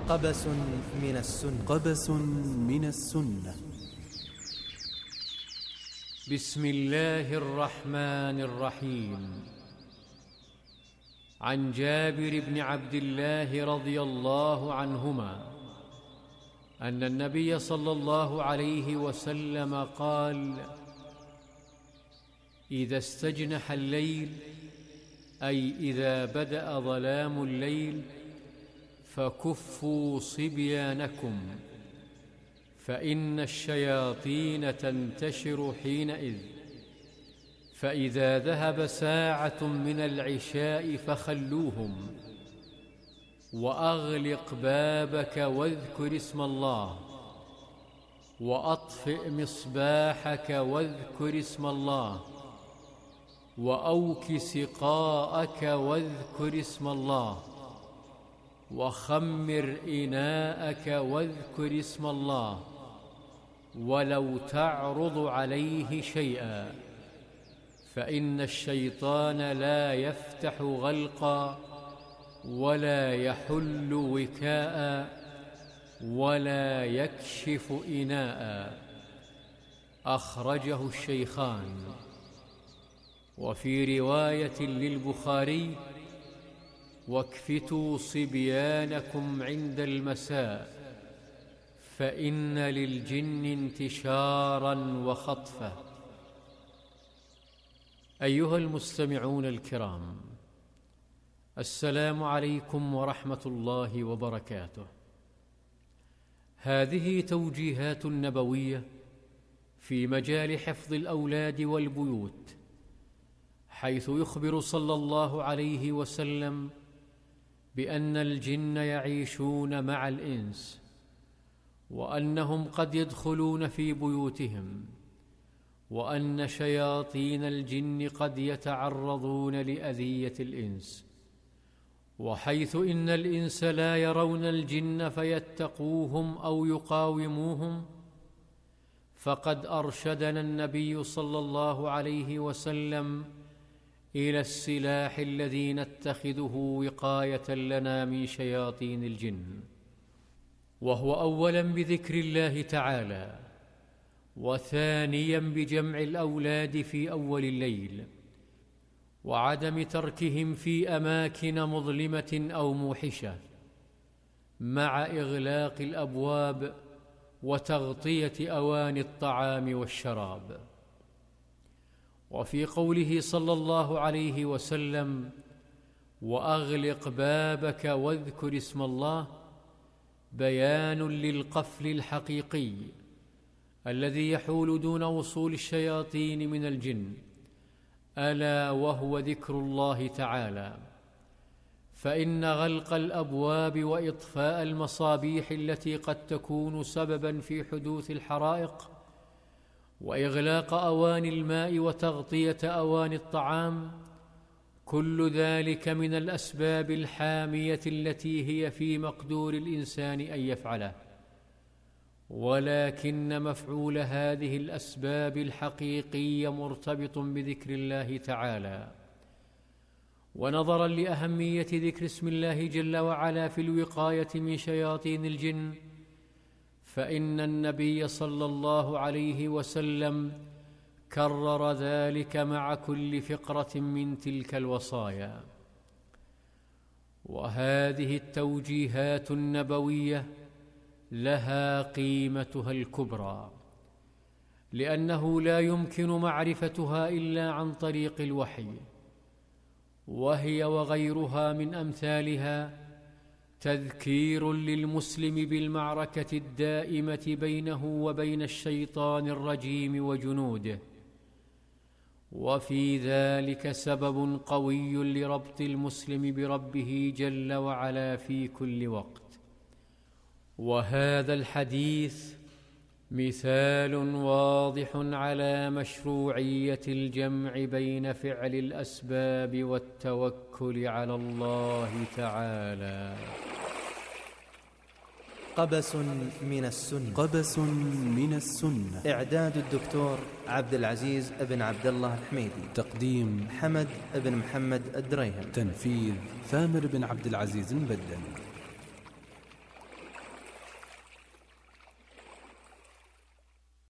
قبس من السنة. قبس من السنة. بسم الله الرحمن الرحيم. عن جابر بن عبد الله رضي الله عنهما أن النبي صلى الله عليه وسلم قال: إذا استجنح الليل، أي إذا بدأ ظلام الليل، فكفوا صبيانكم، فإن الشياطين تنتشر حينئذ، فإذا ذهب ساعة من العشاء فخلوهم، وأغلق بابك واذكر اسم الله، وأطفئ مصباحك واذكر اسم الله، وأوك سقاءك واذكر اسم الله، وخمر إناءك واذكر اسم الله، ولو تعرض عليه شيئا، فإن الشيطان لا يفتح غلقا ولا يحل وكاء ولا يكشف إناء. أخرجه الشيخان. وفي رواية للبخاري: واكفتوا صبيانكم عند المساء، فإن للجن انتشارا وخطفة. أيها المستمعون الكرام، السلام عليكم ورحمة الله وبركاته. هذه توجيهات نبوية في مجال حفظ الأولاد والبيوت، حيث يخبر صلى الله عليه وسلم بأن الجن يعيشون مع الإنس، وأنهم قد يدخلون في بيوتهم، وأن شياطين الجن قد يتعرضون لأذية الإنس، وحيث إن الإنس لا يرون الجن فيتقوهم أو يقاوموهم، فقد أرشدنا النبي صلى الله عليه وسلم إلى السلاح الذي نتخذه وقاية لنا من شياطين الجن، وهو أولاً بذكر الله تعالى، وثانياً بجمع الأولاد في أول الليل، وعدم تركهم في أماكن مظلمة أو موحشة، مع إغلاق الأبواب وتغطية أواني الطعام والشراب. وفي قوله صلى الله عليه وسلم: وأغلق بابك واذكر اسم الله، بيان للقفل الحقيقي الذي يحول دون وصول الشياطين من الجن، ألا وهو ذكر الله تعالى. فإن غلق الأبواب وإطفاء المصابيح التي قد تكون سبباً في حدوث الحرائق، وإغلاق أواني الماء وتغطية أواني الطعام، كل ذلك من الأسباب الحامية التي هي في مقدور الإنسان أن يفعله، ولكن مفعول هذه الأسباب الحقيقية مرتبط بذكر الله تعالى. ونظراً لأهمية ذكر اسم الله جل وعلا في الوقاية من شياطين الجن، فإن النبي صلى الله عليه وسلم كرر ذلك مع كل فقرة من تلك الوصايا. وهذه التوجيهات النبوية لها قيمتها الكبرى، لأنه لا يمكن معرفتها إلا عن طريق الوحي، وهي وغيرها من أمثالها تذكير للمسلم بالمعركة الدائمة بينه وبين الشيطان الرجيم وجنوده، وفي ذلك سبب قوي لربط المسلم بربه جل وعلا في كل وقت. وهذا الحديث مثال واضح على مشروعية الجمع بين فعل الأسباب والتوكل على الله تعالى. قبس من السنة. قبس من السنة. إعداد الدكتور عبد العزيز بن عبد الله الحميدي. تقديم حمد بن محمد الدريهم. تنفيذ ثامر بن عبد العزيز البدن.